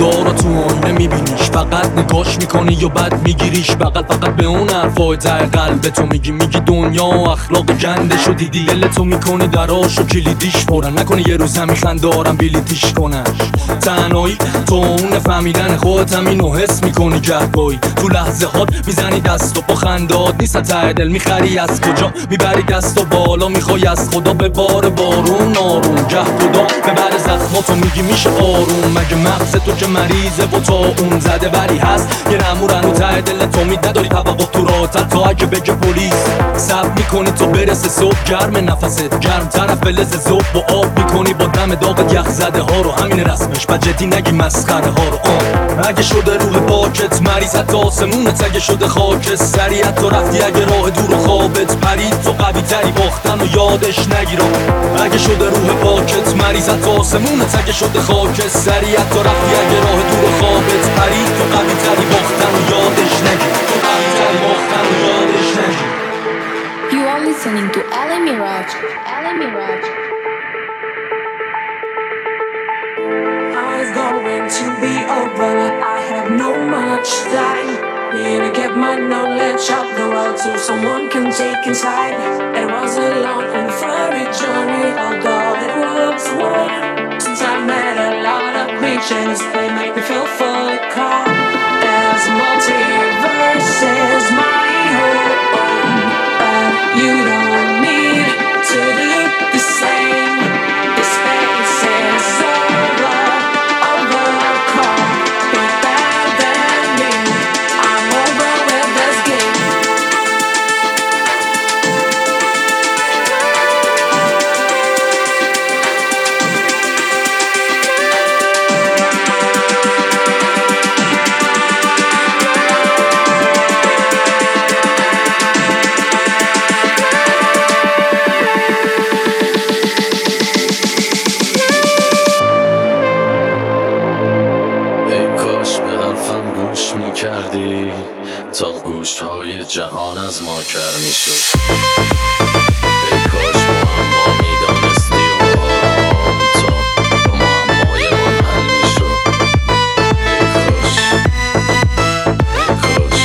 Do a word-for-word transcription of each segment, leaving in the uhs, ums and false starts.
خدا را تو آینه میبینیش، فقط نگاش میکنی یا بد میگیریش بغل، فقط به اون حرفای ته قلب تو میگی میگی دنیا و اخلاق گنده شو دیدی، دل تو میکنی دراش و کلیدیش پرن، نکنی یه روز همیخن دارم بلیتیش کنن. تنهایی تو اون فهمیدن خودت همینو حس میکنی گهگاهی، تو لحظه هات میزنی دست و با خندات نیست ته دل میخری از کجا میبری دست و بالا میخوای از خدا به بار بارون آروم گه خدا ببر زخماتو میگی میشه آروم، مگه مغز تو که مریضه و تا اون زده بری هست یه نمورن و ته دل تو می نداری توقع تو راتت تا اگه بگه پلیس سب میکنی تو برسه صبح گرم نفست گرم طرف بلز زوب با آب میکنی با دم داغت یخ زده ها رو همین رسمش و جدی نگی مسخره ها رو آن اگه شده روح پاکت مریض حتی آسمونت اگه شده خاک سریعت تو رفتی اگه راه دور و خوابت پرید تو قوی تری باختن و یادش نگیرم اگه شده روح پاکت مریض حتی آسمونت اگه شده خاک سریعت تو رفتی اگه راه دور و خوابت پرید تو قوی تری باختن و یادش نگیرم تو قوی تری باختن و یادش نگیرم. You are listening to Ali Miraj. Ali Miraj. It's going to be over. I have no much time. Need to get my knowledge up the road so someone can take inside. It was a long and furry journey, although it was one. Since I met a lot of creatures, they make me feel fully calm. There's multiverses, my home, but you don't need to do the same. The space is over, overcome. Be better than me. I'm over with this game. کردی تا گوشهای جهان از ما کر میشد. ای کاش معما میدانستی و آرام تا معمای من حل میشد. ای کاش ای کاش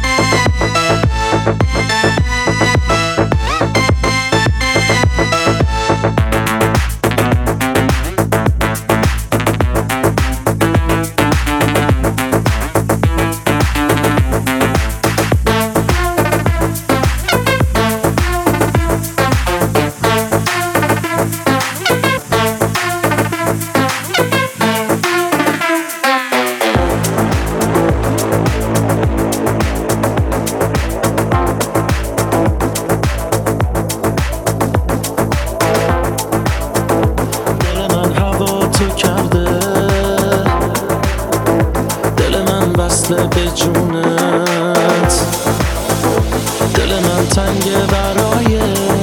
به جونت دل من تنگه برای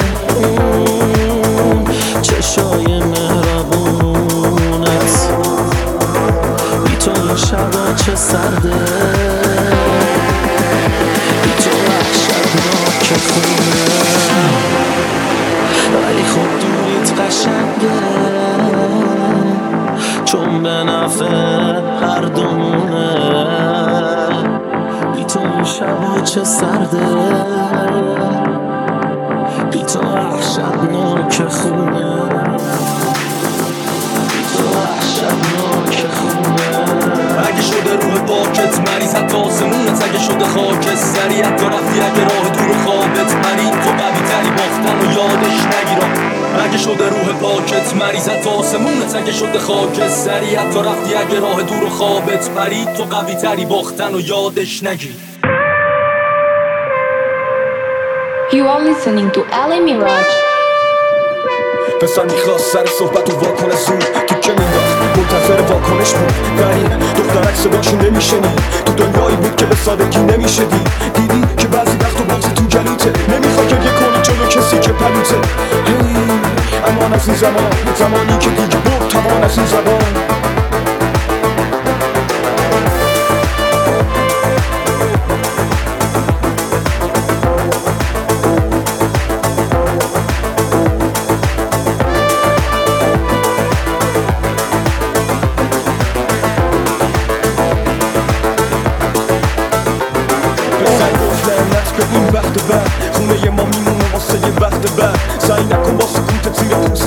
اون چشای مهربونت بی تو این شبا چه سرده بی تو وحشتناک خونه ولی خود دوریت قشنگه چون به نفع هر دومونه بی تو این شبا چه سرده بی تو وحشتناک خونه بی تو وحشتناک خونه اگه شده روح پاکت مریض حتی آسمونت اگه شده خاک سریعت تو رفتی اگه راه دور و خوابت پرید تو قوی تری باختن و یادش نگیرم اگه شده روح پاکت مریض حتی آسمونت اگه شده خاک سریعت تو رفتی اگه راه دور و خوابت پرید تو قوی تری باختن و یادش نگیر. You are listening to Ali Miraj. پسر میخواست سر صحبت و واکنه زود تو که مینداخت منتظر واکنش بود ولی دخترک صداشو نمیشنی تو دنیایی بود که به سادگی نمیشه دید دیدی که بعضی وقت و بغزی تو گلوته نمیخوای گریه کنی جلو کسی که پلوته هی امان از این زمان زمانی که دیگه برد توان از این زبان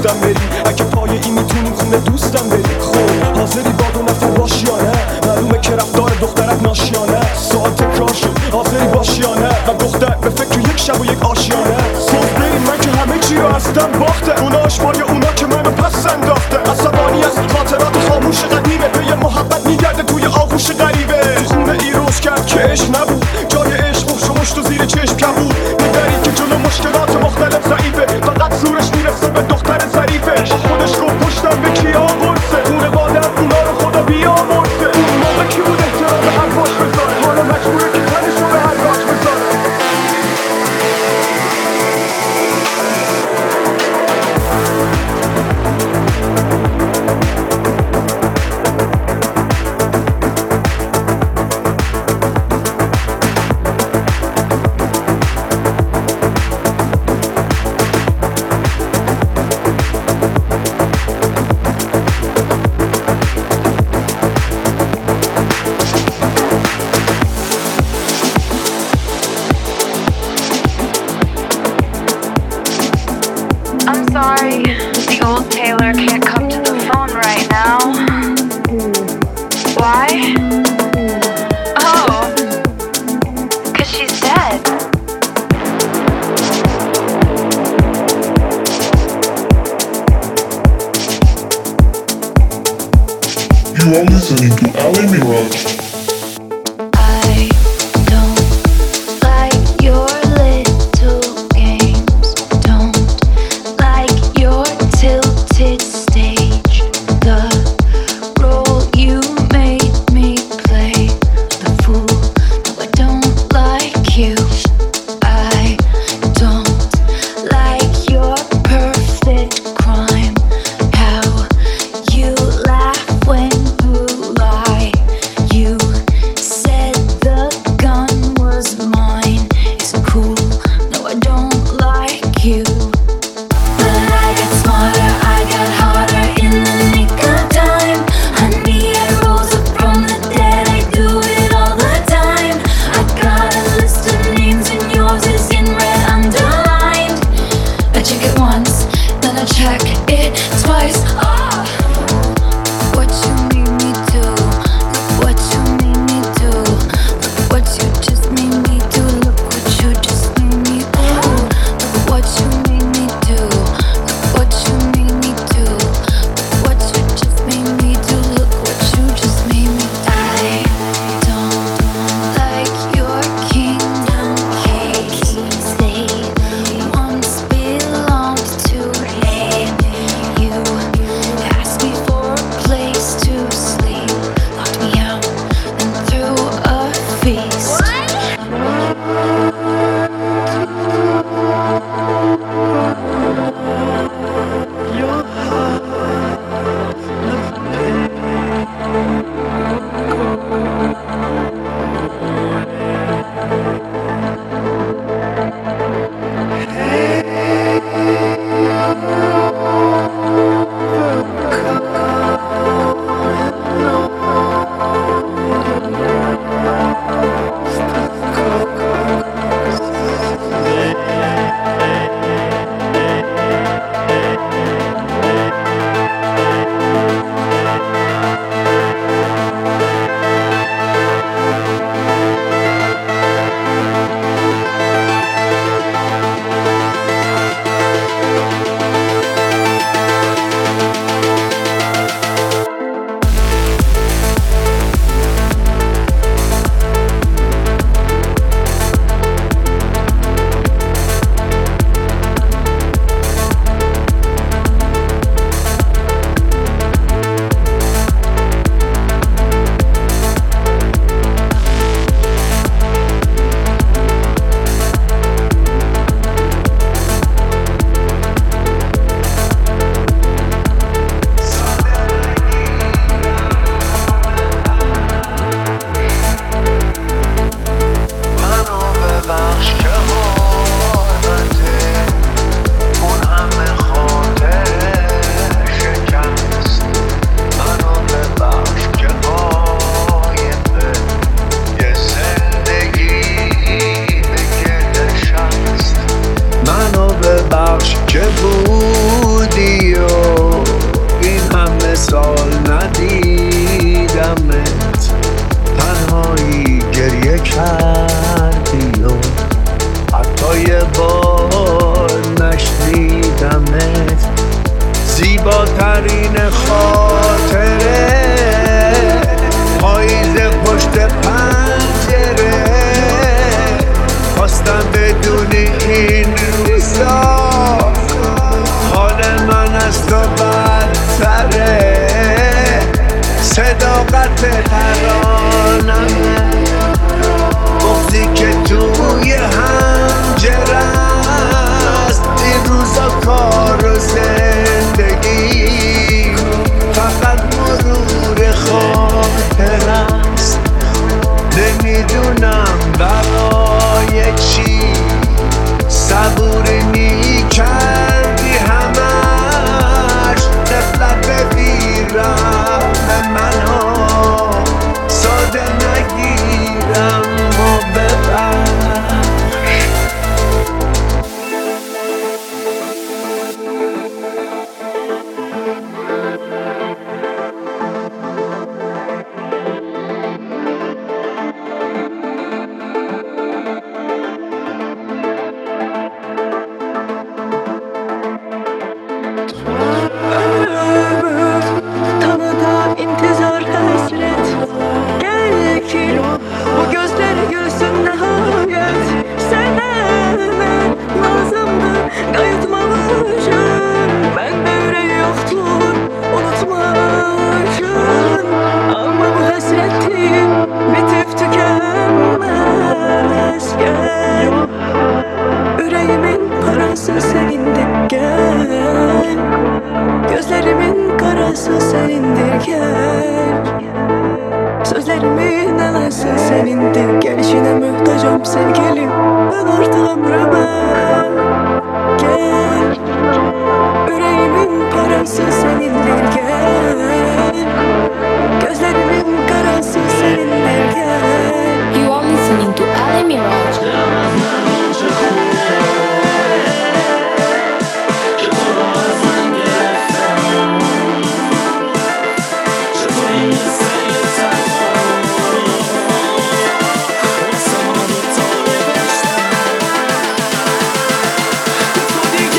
دوستم بری اگه پای این میتونیم خونه دوستم بری خب حاضری با دو نفر باشی یا نه معلومه که رفتار دخترک ناشیانه سوال تکرار شد حاضری باشی یا نه و دختر به فکر یک شب و یک آشیانه صبح بریم من که همه چی رو هستم باخته اونا اشبای اونا که منو پس انداخته عصبانی از خاطرات خاموش قدیمه به یه محبت میگرده توی آغوش غریبه تو خونه ای روش کرد که عشق نبود جای عشق و شمشت و زیر چشم کبود میدری که جلو مشکلات مختلف ضعیفه فقط زورش میرسه به دختر ظریفه با خودش گفت پشتم به کیا برسه خونه بادم اونا رو خدا بیامرسه اون موقع کی بود احترام به هر باش بذاره حالا مجبوره که تنش رو به هر باش بذاره I'm sorry, the old Taylor can't come to the phone right now. Why? Oh, 'cause she's dead. You are listening to Ali Mirage. I don't like your little games. Don't like your tilted stage. The role you made me play. The fool. No, I don't like you. I don't like your perfect crime. How you laugh when you lie. You said the gun was mine. It's cool. No, I don't like you. But I got smarter, I got harder in the nick of time. Honey, I rose up from the dead. I do it all the time. I got a list of names and yours is in red underlined. I check it once, then I check it twice. Ah, what you made me do? Look what you made me do. Look what you just made me do. Look what you just made me do. Look what you made me do. Look what you made me do. Look what you just made me do. Look what you just made me do. I don't like your kingdom keys. They once belonged to me. You asked me for a place to sleep, locked me out, and threw a feast. که بودی و ترین خاطره پاییز پشت پنجره خواستم بدونی این روزا حال من از تو بدتره صداقت ترانمه بغضی که توی حنجره است این روزا کار و زندگی فقط مرور خاطر است نمیدونم برای چی صبوری میکردی همش نفلت ببیرم به منو ساده نگیرم و ببر Sözlerimin alası senindir Gelişine muhtacım sevgilim Ben artık ömrüme Gel Yüreğimin parası senindir gel Gözlerimin karası senindir gel You are listening to Ali Mirage. تو دیگه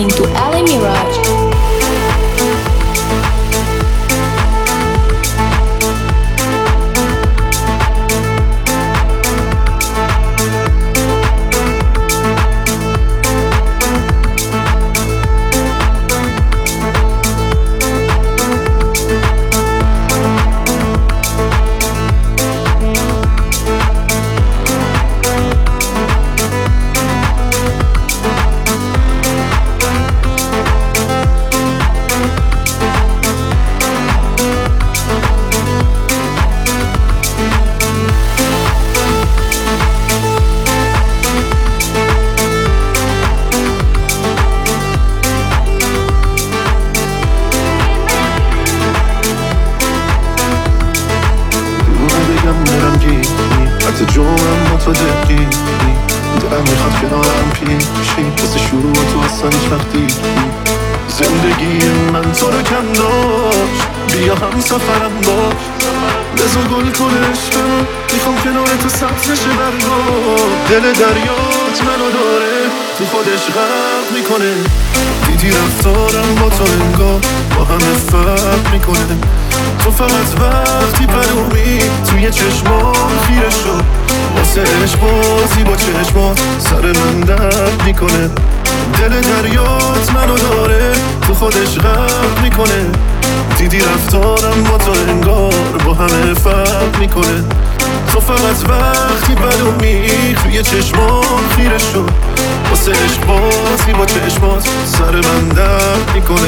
listening to Ali Mirage. زندگی من تو رو کم داشت، بیا هم سفرم باش، بزا گل کن عشقم، میخوام کنار تو سبز نشه برگا. دل دریات منو داره، تو خودش غرق میکنه، دیدی رفتارم با تو انگار با همه فرق میکنه. تو فقط وقتی پرومی توی چشمام خیره شد، واسه عشق بازی با چشمات سر من درد میکنه. دل دریات منو داره، تو خودش غرق میکنه، دیدی رفتارم با تو انگار با همه فرق میکنه. تو فقط وقتی بدومی توی چشمام خیره شد، واسه عشق بازی با چشمات سر من درد میکنه.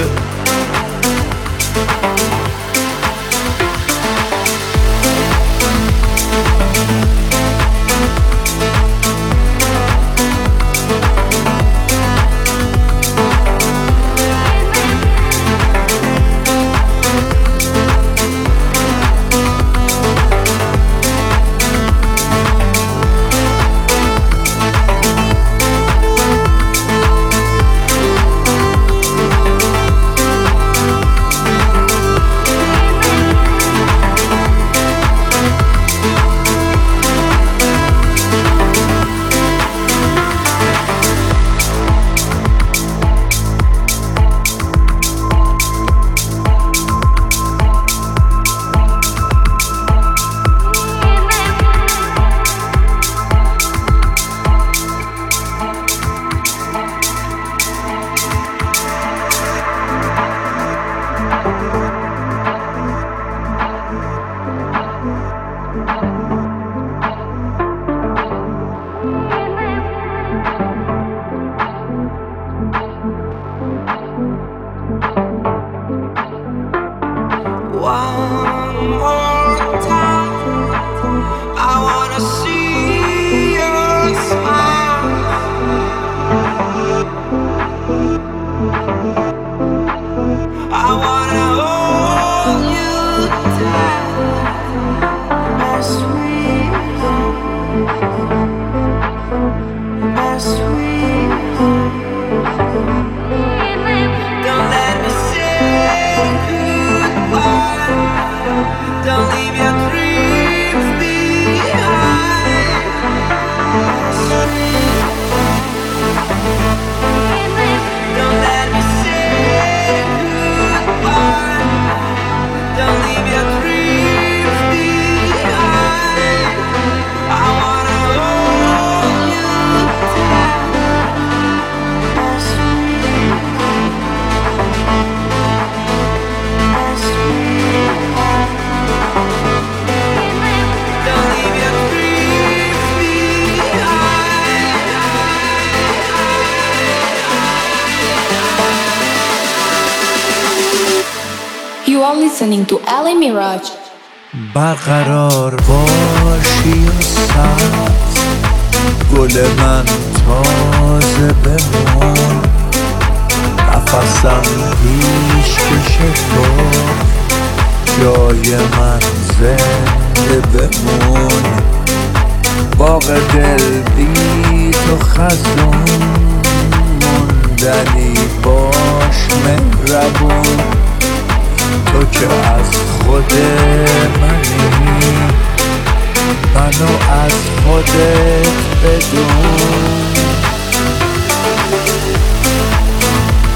You are listening to Ali Mirage. برقرار باشی و سبز، گل من تازه بمون، نفسم پیش کشه تو، جای من زنده بمون. باغ دل بی تو خزون، موندنی باش مهربون. تو که از خود منی، منو از خودت بدون.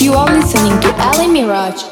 You are listening to Ali Mirage.